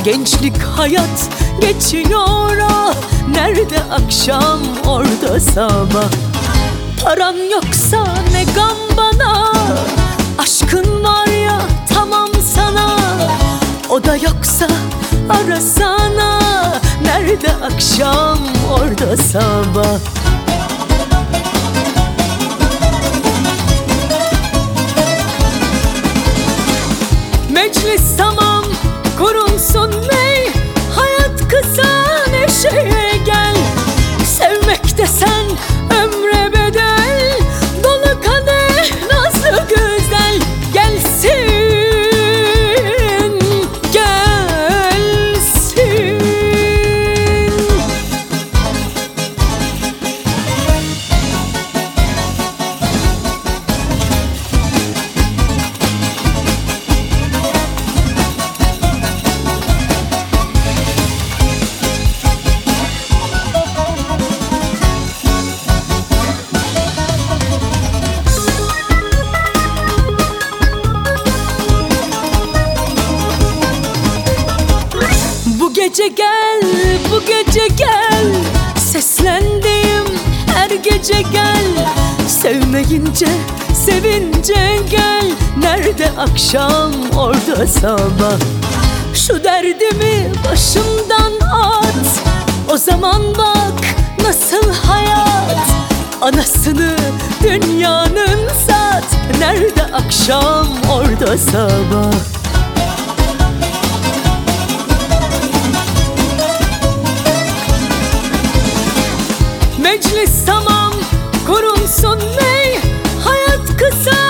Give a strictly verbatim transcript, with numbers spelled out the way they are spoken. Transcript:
Gençlik hayat geçiyor ah, nerede akşam orada sabah. Paran yoksa ne gam bana, aşkın var ya tamam sana. O da yoksa arasana, nerede akşam orada sabah. Meclis tamam, kurulsun ney, hayat kısa neşeye gel. Sevmek desen ömre bedel, dolu kadeh nazlı güzel. Gelsin, gelsin. Bu gece gel, bu gece gel, seslendiğim her gece gel. Sevmeyince, sevince gel, nerede akşam orada sabah. Şu derdimi başımdan at, o zaman bak nasıl hayat. Anasını dünyanın sat, nerede akşam orada sabah. Meclis tamam, kurulsun ney, hayat kısa